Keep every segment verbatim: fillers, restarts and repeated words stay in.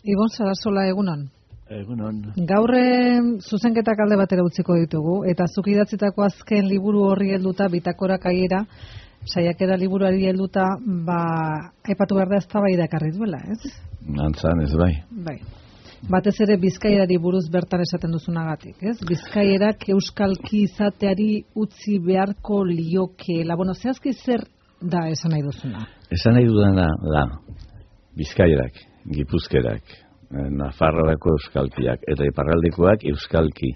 Ibon Sarasola, egunon. Egunon. Gaur zuzenketak alde batera utziko ditugu, eta zuk idatzitako azken liburu horri helduta, bitakora kaiera, saiakera liburuari helduta, ba, aipatu behar da eztabaida ekarri duela, ez? Antzan, ez bai. Bai. Batez ere Bizkaierari buruz bertan esaten duzunagatik, ez? Bizkaierak euskalki izateari utzi beharko liokeela. Bueno, zehazki zer da esan nahi duzuna? Esan nahi dudana da, Bizkaierak, Gipuzkerak, Nafarroako euskalkiak eta iparraldekoak euskalki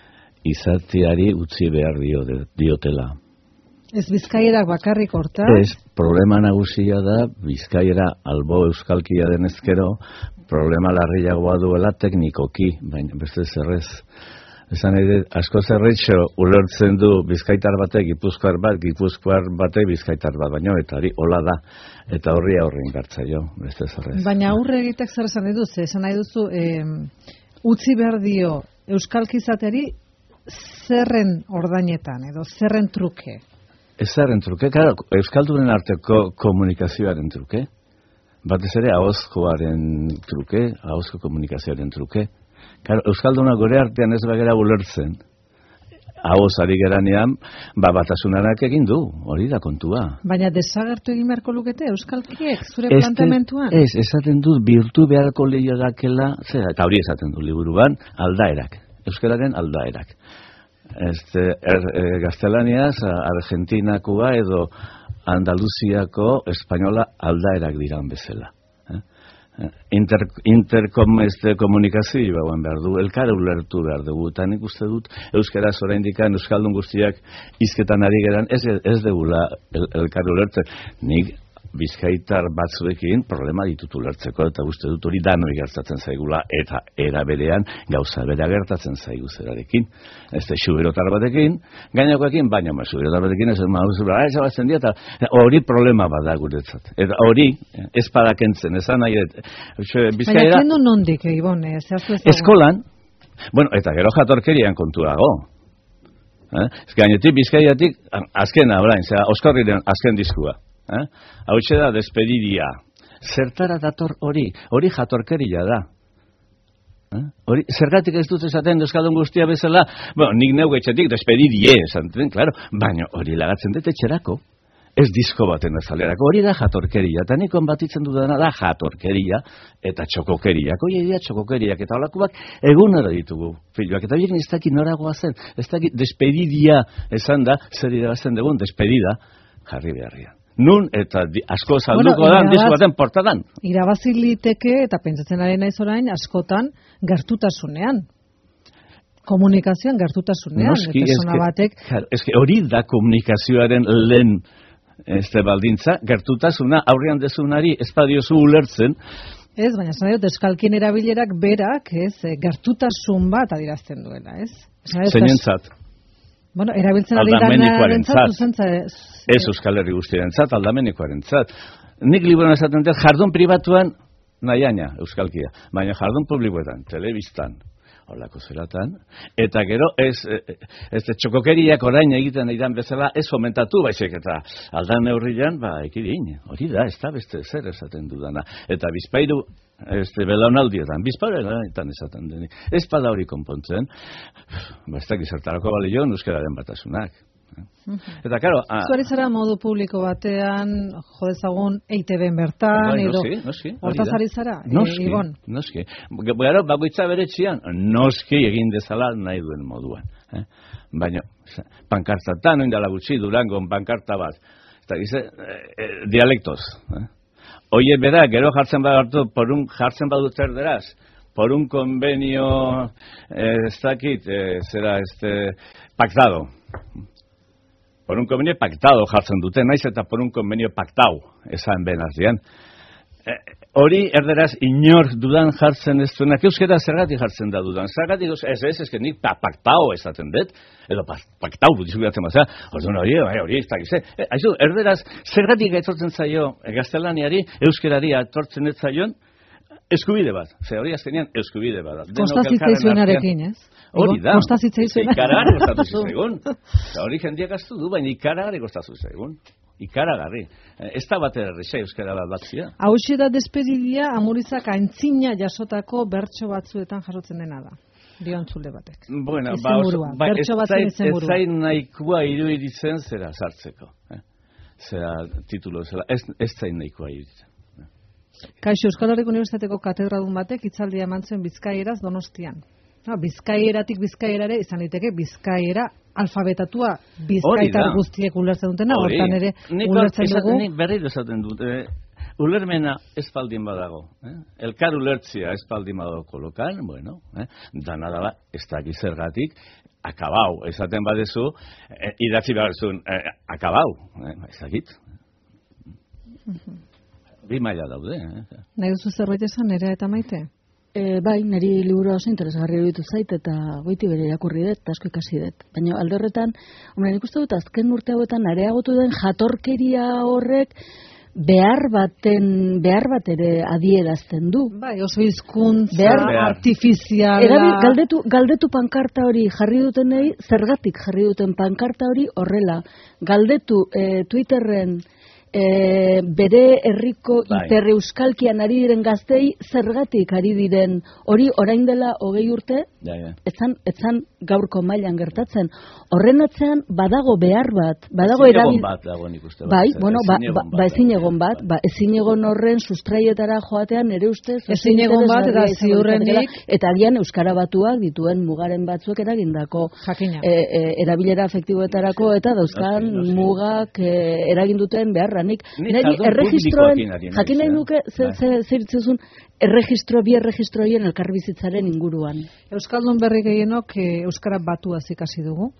izateari utzi behar dio, diotela. Ez Bizkaierak bakarrik horta? Ez, problema nagusia da Bizkaiera albo euskalkia denezkero, problema larriagoa duela teknikoki, baina beste zerrez. Esan nahi dut, asko zerretxo ulertzen du bizkaitar batek, gipuzkoar bat, gipuzkoar batek, bizkaitar bat, baina eta hori hola da, eta horri aurrein gartza jo, beste zerrez. Baina aurre egitek zer esan nahi duzu, esan nahi duzu, eh, utzi behar dio euskalki izateari zerren ordainetan, edo zerren truke? Ez zerren truke, claro, euskaldunen arteko komunikazioaren truke, batez ere ahozkoaren truke, ahozko komunikazioaren truke. Claro, euskalduna gore artean ez bagera ulertzen, ahoz ari geranean, ba, batasunarak egin du, hori da kontua. Baina desagertu egin beharko lukete euskalkiek, zure planteamentuan? Ez, esaten dut, birtu beharko lehiagakela, eta hori esaten du liburuan, aldaerak, euskararen aldaerak. Este, er, e, gaztelaniaz, Argentinakoa edo Andaluziako espainola aldaerak diran bezala. Inter, interkom este komunikazio bauen behar du, elkar ulertu behar dugu, eta nik uste dut euskaraz oraindikan euskaldun guztiak hizketan ari geran, ez, ez degula el, elkar ulertzen. Nik bizkaitar batzuekin problema ditut ulertzeko, eta uste dut hori danoi gertatzen zaigula, eta era berean gauza bera gertatzen zaigu zerarekin. Ez da xuberotar batekin, gainakoekin, baina ma xuberotar batekin, ez da eta hori problema bada guretzat. Eta hori, ez padakentzen, ezan nahi, Bizkaira... Baina kendu nondik, Ibon, zehaztu ez dago? Eskolan, bueno, eta gero jatorkerian kontu dago. Eh? Ez gainetik Bizkaiatik, azkena, orain, zera, Oskorriren azken diskua. Eh? Hau da despedidia. Zertara dator hori? Hori jatorkeria da. Eh? Hori, zergatik ez dut esaten euskaldun guztia bezala, bueno, nik neu etxetik despedidie, esaten, claro, baina hori lagatzen dut etxerako. Ez disko baten azalerako, hori da jatorkeria, eta nikon batitzen dudana da jatorkeria eta txokokeriak. Hoi egia txokokeriak eta holakoak egunera ditugu, filoak, eta biren ez dakit noragoa zen, ez dakit despedidia esan da, zer irabazten dugun, despedida jarri beharrian. Nun eta di, asko salduko bueno, dan, disko baten portadan. Irabaziliteke eta pentsatzen ari naiz orain askotan gertutasunean. Komunikazioan gertutasunean. Noski, persona eske, batek. Eske hori da komunikazioaren lehen este baldintza, gertutasuna aurrean dezunari ez badiozu ulertzen. Ez, baina esan dut, euskalkien erabilerak berak, ez, gertutasun bat adierazten duela, ez? Zeinentzat? Bueno, erabiltzen ari danarentzat, zuzentza... Ez Euskal Herri guztiarentzat, aldamenikoarentzat. Nik liburuan esaten dut, jardun pribatuan, nahiaina, euskalkia, baina jardun publikoetan, telebistan, holako zeratan, eta gero ez, ez txokokeriak orain egiten aidan bezala, ez fomentatu, baizik eta aldan neurrian, ba, ekidin, hori da, ez da beste zer esaten dudana. Eta bizpairu, este belaunaldietan, bizpairuetan esaten denik, ez pada hori konpontzen, ba, ez da gizartarako balio, euskararen batasunak. Eta, karo... Zuari zara modu publiko batean, jodezagun E I Te Be bertan, bai, edo... Noski, noski. Hortaz ari zara, noski, e, Ibon? Noski, gero, bagoitza beretxian, noski egin dezala nahi duen moduan. Eh? Baina, pankartatan, oindala gutxi, Durangon pankarta bat, eta gize, eh, dialektoz. Eh? Oie, bera, gero jartzen badatu, por un, jartzen badut erderaz, por un convenio, eh, ez dakit, eh, zera, este, pactado. Por un convenio pactado jartzen dute, naiz eta por un convenio pactau, esan benazdian. E, hori erderaz inor dudan jartzen ez duenak, euskera zergatik jartzen da dudan, zergatik ez ez, ez, ez, nik pactau esaten dut, edo pactau, dizugiratzen mazera, orduan hori, hori, ez da gize. E, aizu, erderaz, zergatik aitortzen zaio gaztelaniari, euskerari aitortzen ez zaion, eskubide bat, ze hori azkenean eskubide bat. Kostazitzaizuenarekin, ez? Hori da, kostazitzaizuenarekin. ikaragare kostatu zaigun. Hori jendiak astu du, baina ikaragare kostatu zaigun. ikaragarri. Ez da bat errexea euskara bat batzia. Hauxe da despedidia amurizak aintzina jasotako bertso batzuetan jasotzen dena da. Diontzule batek. Bueno, ba, ba, ez zain nahikoa iruditzen zera sartzeko. Eh? Zera titulo zera, ez, ez zain nahikoa iruditzen. Kaixo, Euskal Herriko Unibertsitateko katedradun batek hitzaldia eman zuen Bizkaieraz Donostian. No, Bizkaieratik Bizkaierare izan liteke Bizkaiera alfabetatua bizkaitar guztiek ulertzen dutena, hortan ere ulertzen dugu. Nik berriro esaten dut, eh, ulermena espaldin badago. Eh? Elkar ulertzia espaldin badago kolokan, bueno, eh? dana daba, ez dakiz zergatik, akabau, esaten badezu, eh, idatzi behar zuen, eh, akabau, eh? ez dakit. Uh-huh. Bi maila daude. Eh? Nahi duzu zerbait esan, Nerea eta Maite? E, bai, niri liburu oso interesgarri eruditu zait, eta goiti bere irakurri dut, eta asko ikasi dut. Baina alde horretan, hombre, nik uste dut, azken urte hauetan areagotu den jatorkeria horrek behar baten, behar bat ere adierazten du. Bai, oso hizkuntza behar artifiziala. Erabi, galdetu, galdetu pankarta hori jarri dutenei, zergatik jarri duten pankarta hori horrela. Galdetu eh, Twitterren E, bere herriko bai. Hipereuskalkian ari diren gaztei zergatik ari diren hori orain dela hogei urte ja, ja. etzan, etzan gaurko mailan gertatzen. Horren atzean badago behar bat, badago ezin erabil... egon bat dago nik uste bat. Bai, bueno, ba, ba, ba ezin egon bat, ba, ezin egon horren sustraietara joatean ere ustez ezin egon bat eta ziurrenik eta agian euskara batuak dituen mugaren batzuek eragindako jakina e, e, erabilera efektiboetarako eta dauzkan no, no, mugak e, eragin duten beharra. Nik, niri erregistroen, jakin nahi nuke, zeritzuzun, erregistro, bi erregistroien elkarbizitzaren inguruan. Euskaldun berri gehienok euskara batuaz ikasi dugu.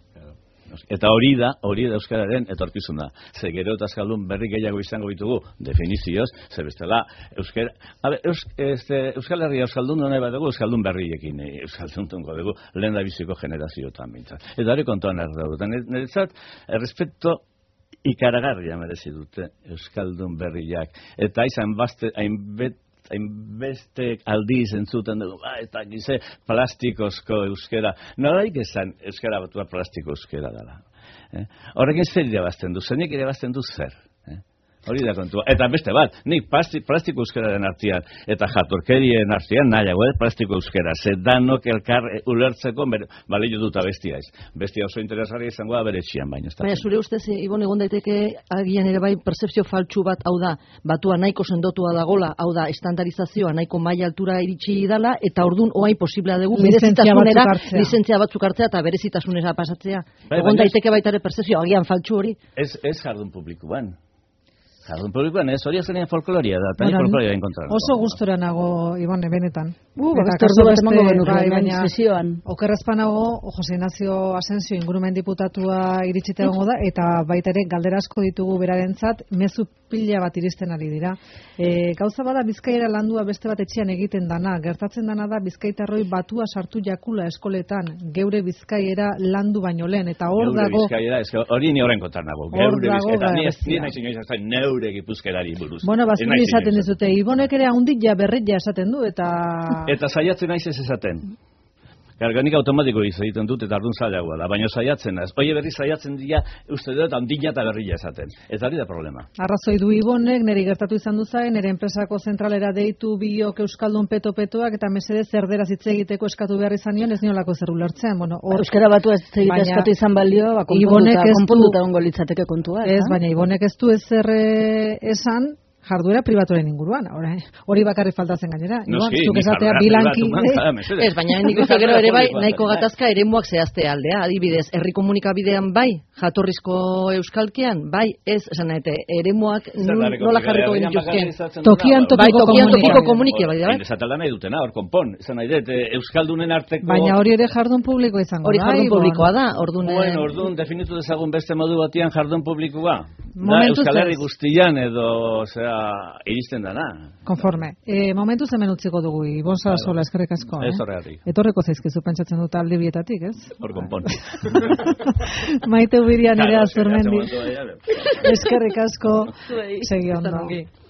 Eta hori da, hori da euskararen etorkizuna. Ze gero eta euskaldun berri gehiago izango ditugu, definizioz, ze bestela, euskara, abe, eus, este, Euskal Herria euskaldun nahi bat dugu, euskaldun berriekin, euskaldun tunko dugu, lehen da biziko generazioetan bintzat. Eta hori kontuan erdau. Niretzat, errespeto ikaragarria merezi dute euskaldun berriak. Eta izan baste, hainbet, hainbeste aldiz entzuten dugu, ba, eta gize plastikozko euskera. Nolaik esan euskara batua plastiko euskera dela. Eh? Horrekin zer irabazten du, zenik irabazten du zer. Eh? Hori da kontua. Eta beste bat, nik plastiko euskararen artean eta jatorkerien artean nahiago, eh? plastiko euskara. Ze danok elkar ulertzeko balio dut abestia ez. Bestia oso interesgarria izango da bere etxean baina. Baina zure ustez, Ibon, egon daiteke agian ere bai percepzio faltsu bat, hau da, batua nahiko sendotua dagola, hau da, estandarizazioa nahiko maila altura iritsi dala, eta ordun oain posiblea dugu berezitasunera, lizentzia batzuk hartzea eta berezitasunera pasatzea. Bai, egon daiteke baitare percepzio agian faltsu hori. Ez, ez jardun publikoan. Jardun publikoan ez, hori azenean folkloria da, eta bueno, folkloria enkontraren. Oso gustora nago, Ibone, benetan. Uh, eta kasu beste, bai, baina sesioan. Okerrezpa nago, Jose Ignacio Asensio ingurumen diputatua iritsita egongo da, eta baita ere galdera asko ditugu berarentzat, mezu pila bat iristen ari dira. E, gauza bada Bizkaiera landua beste bat etxean egiten dana, gertatzen dana da Bizkaitarroi batua sartu jakula eskoletan, geure Bizkaiera landu baino lehen, eta hor geure dago... Bizkaiera, eske, hori ni horren kontar nago, geure Bizkaiera, ni ez nien aizen neure gipuzkerari buruz. Bueno, bazkun izaten dizute, Ibonek ere haundik ja berreia esaten du, eta... Eta saiatzen naiz ez esaten. Garganik automatiko egiten dut eta ardun zailagoa da, baina saiatzen naiz. Oie berri saiatzen dira, uste dut, handina eta berrila esaten. Eta hori da problema. Arrazoi du Ibonek, niri gertatu izan du zain, nire enpresako zentralera deitu biok euskaldun peto-petoak, eta mesedez erderaz hitz egiteko eskatu behar izan nion, ez niolako zer ulertzen. Bueno, or... Euskara batu ez egite eskatu izan balio, ba, konponduta ongo litzateke kontua. Ez, baina Ibonek ez du ezer esan, jarduera pribatuaren inguruan, hori bakarrik faltatzen gainera. Noski, zuk esatea bilanki... Ez, baina nik uste gero ere bai, nahiko gatazka eremuak zehaztea aldea, adibidez, herri komunikabidean bai, jatorrizko euskalkian, bai, ez, esan nahi, eremuak nola jarriko genituzken. Tokian tokiko komunike, bai, bai. Esatala nahi dutena, hor konpon, esan nahi dut, euskaldunen arteko... Baina hori ere jardun publiko izango da. Hori jardun publikoa da, orduan... Bueno, orduan, definitu dezagun beste modu batian jardun publikoa. Euskal Herri guztian edo, zera, iristen dana. Konforme. E, momentu zemen utziko dugu, Ibon Sarasola, eskerrik asko. Ez horregatik. Etorreko zaizkizu pentsatzen dut alde bietatik, ez? Hor konpon. Maite Ubiria, Nerea Zurmendi. Eskerrik asko. Segi ondo.